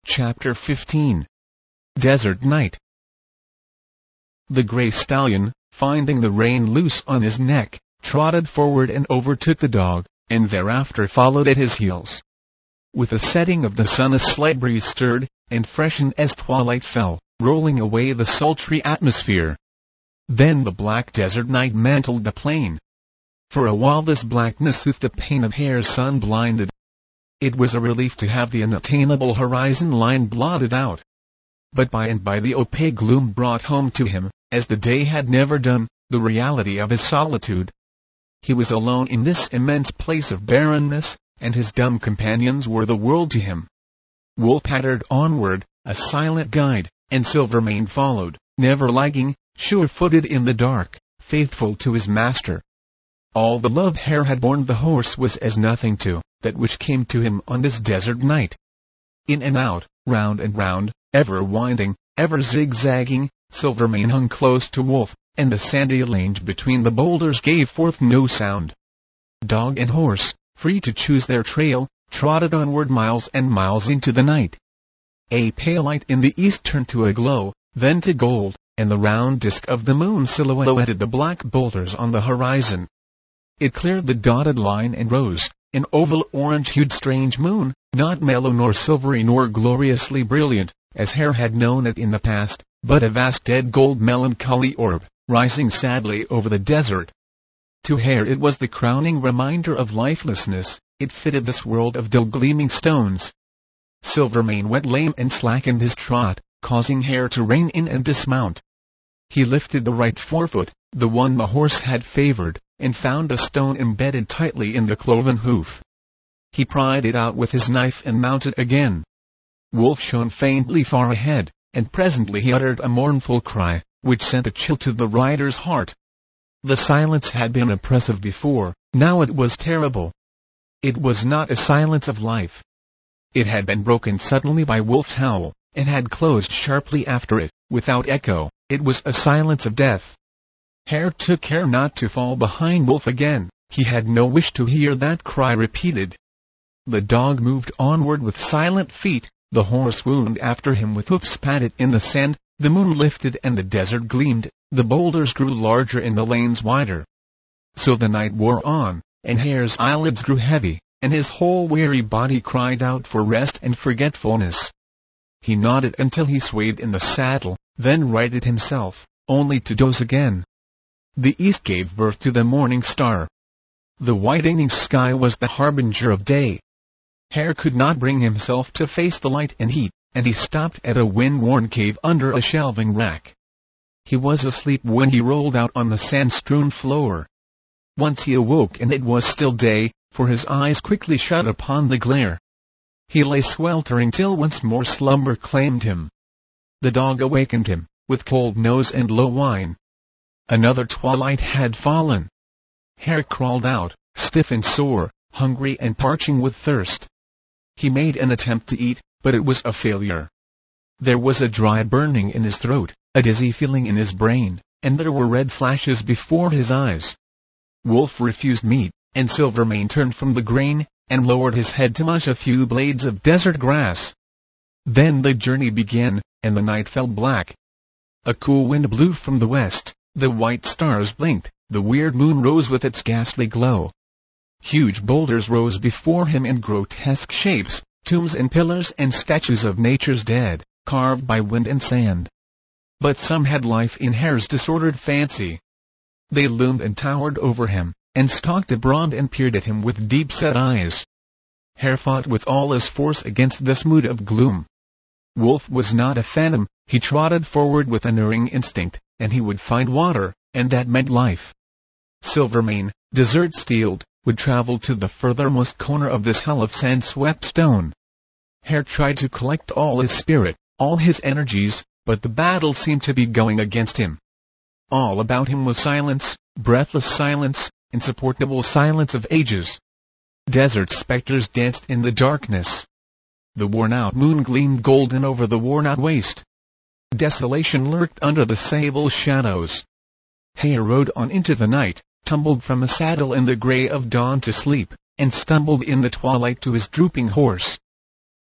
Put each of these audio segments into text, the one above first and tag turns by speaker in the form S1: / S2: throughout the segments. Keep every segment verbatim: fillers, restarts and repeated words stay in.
S1: Chapter fifteen. Desert Night. The grey stallion, finding the rein loose on his neck, trotted forward and overtook the dog, and thereafter followed at his heels. With the setting of the sun a slight breeze stirred, and freshened as twilight fell, rolling away the sultry atmosphere. Then the black desert night mantled the plain. For a while this blackness soothed the pain of Hare's sun-blinded. It was a relief to have the unattainable horizon line blotted out. But by and by the opaque gloom brought home to him, as the day had never done, the reality of his solitude. He was alone in this immense place of barrenness, and his dumb companions were the world to him. Wolf pattered onward, a silent guide, and Silvermane followed, never lagging, sure-footed in the dark, faithful to his master. All the love Hare had borne the horse was as nothing to that which came to him on this desert night. In and out, round and round, ever winding, ever zigzagging, Silvermane hung close to Wolf, and the sandy lane between the boulders gave forth no sound. Dog and horse, free to choose their trail, trotted onward miles and miles into the night. A pale light in the east turned to a glow, then to gold, and the round disk of the moon silhouetted the black boulders on the horizon. It cleared the dotted line and rose, an oval orange-hued strange moon, not mellow nor silvery nor gloriously brilliant, as Hare had known it in the past, but a vast dead gold melancholy orb, rising sadly over the desert. To Hare it was the crowning reminder of lifelessness, it fitted this world of dull gleaming stones. Silvermane went lame and slackened his trot, causing Hare to rein in and dismount. He lifted the right forefoot, the one the horse had favored, and found a stone embedded tightly in the cloven hoof. He pried it out with his knife and mounted again. Wolf shone faintly far ahead, and presently he uttered a mournful cry, which sent a chill to the rider's heart. The silence had been oppressive before, now it was terrible. It was not a silence of life. It had been broken suddenly by Wolf's howl, and had closed sharply after it, without echo. It was a silence of death. Hare took care not to fall behind Wolf again, he had no wish to hear that cry repeated. The dog moved onward with silent feet, the horse wound after him with hoofs padded in the sand, the moon lifted and the desert gleamed, the boulders grew larger and the lanes wider. So the night wore on, and Hare's eyelids grew heavy, and his whole weary body cried out for rest and forgetfulness. He nodded until he swayed in the saddle, then righted himself, only to doze again. The east gave birth to the morning star. The widening sky was the harbinger of day. Hare could not bring himself to face the light and heat, and he stopped at a wind-worn cave under a shelving rack. He was asleep when he rolled out on the sand-strewn floor. Once he awoke and it was still day, for his eyes quickly shut upon the glare. He lay sweltering till once more slumber claimed him. The dog awakened him, with cold nose and low whine. Another twilight had fallen. Hare crawled out, stiff and sore, hungry and parching with thirst. He made an attempt to eat, but it was a failure. There was a dry burning in his throat, a dizzy feeling in his brain, and there were red flashes before his eyes. Wolf refused meat, and Silvermane turned from the grain, and lowered his head to munch a few blades of desert grass. Then the journey began, and the night fell black. A cool wind blew from the west. The white stars blinked, the weird moon rose with its ghastly glow. Huge boulders rose before him in grotesque shapes, tombs and pillars and statues of nature's dead, carved by wind and sand. But some had life in Hare's disordered fancy. They loomed and towered over him, and stalked abroad and peered at him with deep-set eyes. Hare fought with all his force against this mood of gloom. Wolf was not a phantom, he trotted forward with unerring instinct, and he would find water, and that meant life. Silvermane, desert-steeled, would travel to the furthermost corner of this hell of sand-swept stone. Hare tried to collect all his spirit, all his energies, but the battle seemed to be going against him. All about him was silence, breathless silence, insupportable silence of ages. Desert specters danced in the darkness. The worn-out moon gleamed golden over the worn-out waste. Desolation lurked under the sable shadows. Hare rode on into the night, tumbled from the saddle in the grey of dawn to sleep, and stumbled in the twilight to his drooping horse.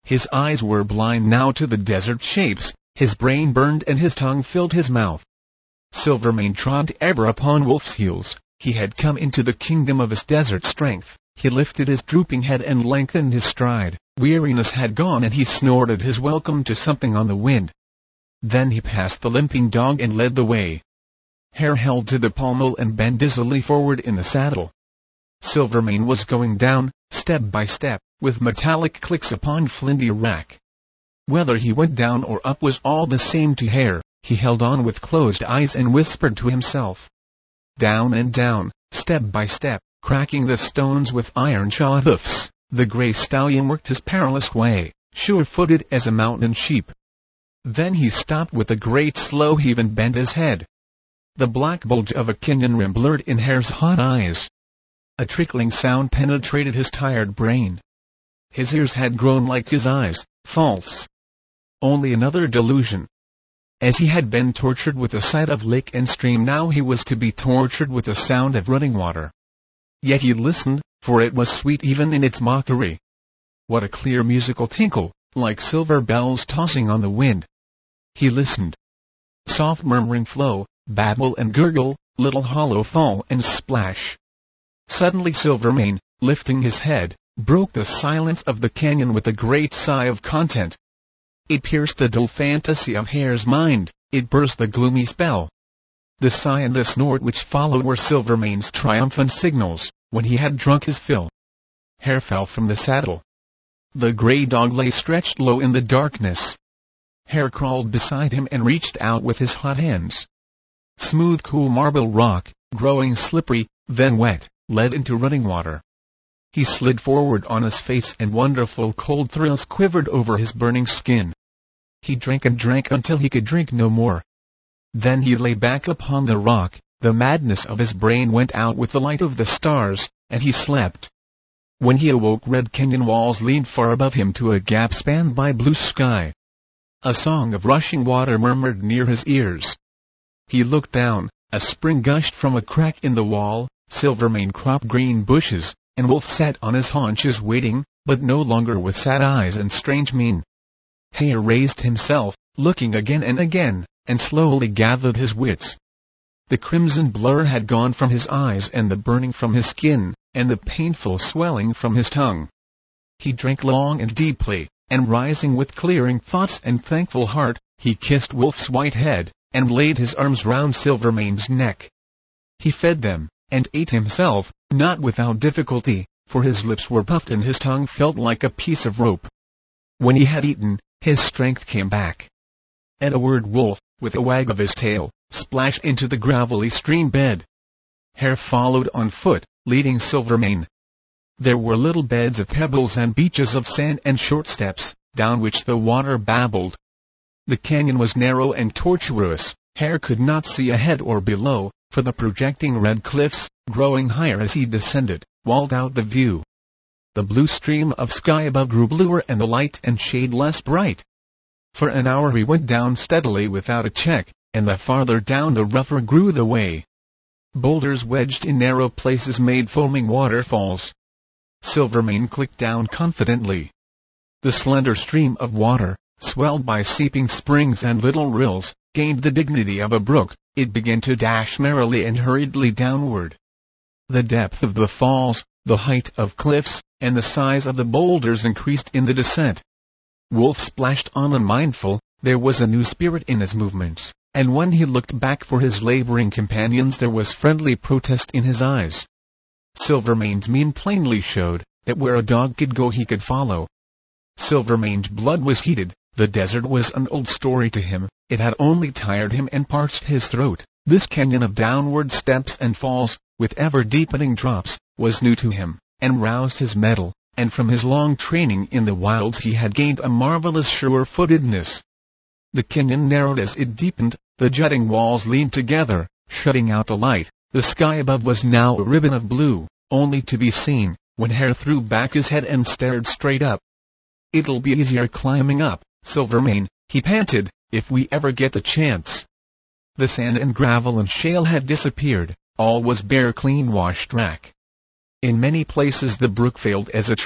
S1: His eyes were blind now to the desert shapes, his brain burned and his tongue filled his mouth. Silvermane trod ever upon Wolf's heels. He had come into the kingdom of his desert strength. He lifted his drooping head and lengthened his stride. Weariness had gone and he snorted his welcome to something on the wind. Then he passed the limping dog and led the way. Hare held to the pommel and bent dizzily forward in the saddle. Silvermane was going down, step by step, with metallic clicks upon flinty rack. Whether he went down or up was all the same to Hare. He held on with closed eyes and whispered to himself. Down and down, step by step, cracking the stones with iron-shod hoofs, the grey stallion worked his perilous way, sure-footed as a mountain sheep. Then he stopped with a great slow heave and bent his head. The black bulge of a canyon rim blurred in Hare's hot eyes. A trickling sound penetrated his tired brain. His ears had grown like his eyes, false. Only another delusion. As he had been tortured with the sight of lake and stream, now he was to be tortured with the sound of running water. Yet he listened, for it was sweet even in its mockery. What a clear musical tinkle, like silver bells tossing on the wind. He listened. Soft murmuring flow, babble and gurgle, little hollow fall and splash. Suddenly Silvermane, lifting his head, broke the silence of the canyon with a great sigh of content. It pierced the dull fantasy of Hare's mind, it burst the gloomy spell. The sigh and the snort which followed were Silvermane's triumphant signals, when he had drunk his fill. Hare fell from the saddle. The grey dog lay stretched low in the darkness. Hare crawled beside him and reached out with his hot hands. Smooth cool marble rock, growing slippery, then wet, led into running water. He slid forward on his face and wonderful cold thrills quivered over his burning skin. He drank and drank until he could drink no more. Then he lay back upon the rock, the madness of his brain went out with the light of the stars, and he slept. When he awoke, red canyon walls leaned far above him to a gap spanned by blue sky. A song of rushing water murmured near his ears. He looked down, a spring gushed from a crack in the wall, Silvermane cropped green bushes, and Wolf sat on his haunches waiting, but no longer with sad eyes and strange mien. Hare raised himself, looking again and again, and slowly gathered his wits. The crimson blur had gone from his eyes and the burning from his skin, and the painful swelling from his tongue. He drank long and deeply, and rising with clearing thoughts and thankful heart, he kissed Wolf's white head, and laid his arms round Silvermane's neck. He fed them, and ate himself, not without difficulty, for his lips were puffed and his tongue felt like a piece of rope. When he had eaten, his strength came back. At a word Wolf, with a wag of his tail, splashed into the gravelly stream bed. Hare followed on foot, leading Silvermane. There were little beds of pebbles and beaches of sand and short steps, down which the water babbled. The canyon was narrow and tortuous. Hare could not see ahead or below, for the projecting red cliffs, growing higher as he descended, walled out the view. The blue stream of sky above grew bluer and the light and shade less bright. For an hour he went down steadily without a check, and the farther down the rougher grew the way. Boulders wedged in narrow places made foaming waterfalls. Silvermane clicked down confidently. The slender stream of water, swelled by seeping springs and little rills, gained the dignity of a brook. It began to dash merrily and hurriedly downward. The depth of the falls, the height of cliffs, and the size of the boulders increased in the descent. Wolf splashed on unmindful. There was a new spirit in his movements, and when he looked back for his laboring companions there was friendly protest in his eyes. Silvermane's mien plainly showed that where a dog could go he could follow. Silvermane's blood was heated. The desert was an old story to him. It had only tired him and parched his throat. This canyon of downward steps and falls, with ever-deepening drops, was new to him, and roused his mettle, and from his long training in the wilds he had gained a marvelous sure-footedness. The canyon narrowed as it deepened, the jutting walls leaned together, shutting out the light. The sky above was now a ribbon of blue, only to be seen, when Hare threw back his head and stared straight up. "It'll be easier climbing up, Silvermane," he panted, "if we ever get the chance." The sand and gravel and shale had disappeared, all was bare clean-washed rack. In many places the brook failed as a trail,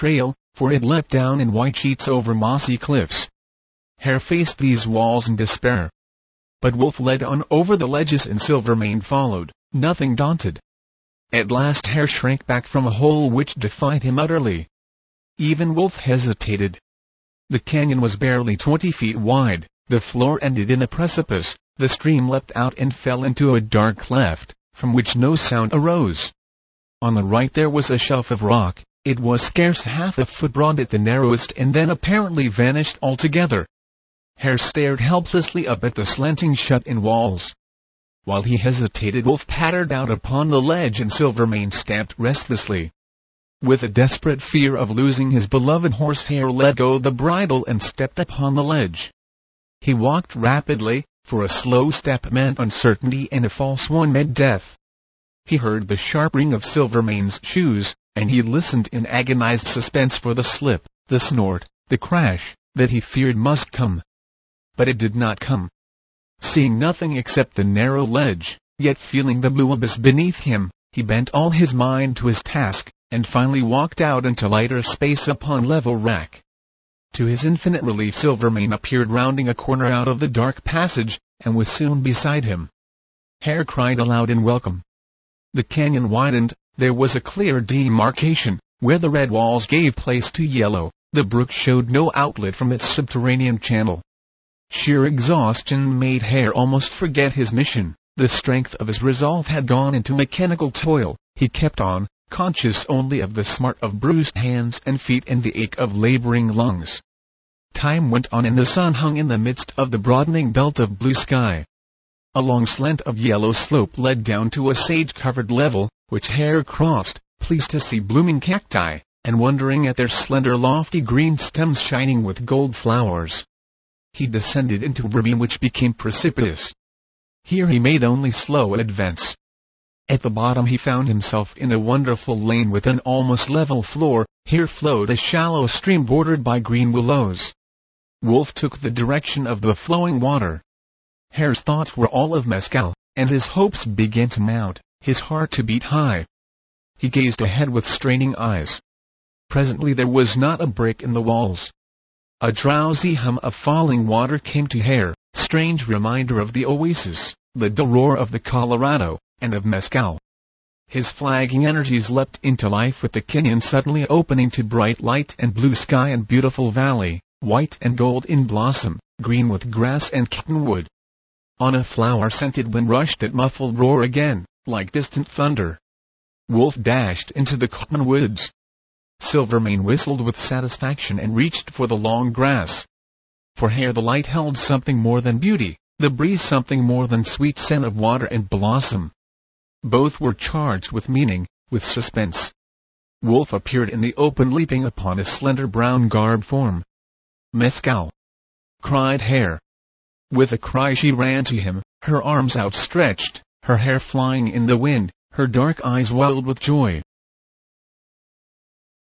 S1: for it leapt down in white sheets over mossy cliffs. Hare faced these walls in despair. But Wolf led on over the ledges and Silvermane followed, nothing daunted. At last Hare shrank back from a hole which defied him utterly. Even Wolf hesitated. The canyon was barely twenty feet wide, the floor ended in a precipice, the stream leapt out and fell into a dark cleft, from which no sound arose. On the right there was a shelf of rock, it was scarce half a foot broad at the narrowest and then apparently vanished altogether. Hare stared helplessly up at the slanting shut-in walls. While he hesitated, Wolf pattered out upon the ledge and Silvermane stamped restlessly. With a desperate fear of losing his beloved horse, Hare let go the bridle and stepped upon the ledge. He walked rapidly, for a slow step meant uncertainty and a false one meant death. He heard the sharp ring of Silvermane's shoes, and he listened in agonized suspense for the slip, the snort, the crash, that he feared must come. But it did not come. Seeing nothing except the narrow ledge, yet feeling the blue abyss beneath him, he bent all his mind to his task, and finally walked out into lighter space upon level rock. To his infinite relief, Silvermane appeared rounding a corner out of the dark passage, and was soon beside him. Hare cried aloud in welcome. The canyon widened, there was a clear demarcation, where the red walls gave place to yellow, the brook showed no outlet from its subterranean channel. Sheer exhaustion made Hare almost forget his mission, the strength of his resolve had gone into mechanical toil, he kept on, conscious only of the smart of bruised hands and feet and the ache of laboring lungs. Time went on and the sun hung in the midst of the broadening belt of blue sky. A long slant of yellow slope led down to a sage-covered level, which Hare crossed, pleased to see blooming cacti, and wondering at their slender lofty green stems shining with gold flowers. He descended into a ravine which became precipitous. Here he made only slow advance. At the bottom he found himself in a wonderful lane with an almost level floor. Here flowed a shallow stream bordered by green willows. Wolf took the direction of the flowing water. Hare's thoughts were all of mescal, and his hopes began to mount, his heart to beat high. He gazed ahead with straining eyes. Presently there was not a break in the walls. A drowsy hum of falling water came to Hare, strange reminder of the oasis, the dull roar of the Colorado, and of mescal. His flagging energies leapt into life with the canyon suddenly opening to bright light and blue sky and beautiful valley, white and gold in blossom, green with grass and cottonwood. On a flower-scented wind rushed that muffled roar again, like distant thunder. Wolf dashed into the cottonwoods. Silvermane whistled with satisfaction and reached for the long grass. For Hare the light held something more than beauty, the breeze something more than sweet scent of water and blossom. Both were charged with meaning, with suspense. Wolf appeared in the open, leaping upon a slender brown-garbed form. "Mescal!" cried Hare. With a cry she ran to him, her arms outstretched, her hair flying in the wind, her dark eyes wild with joy.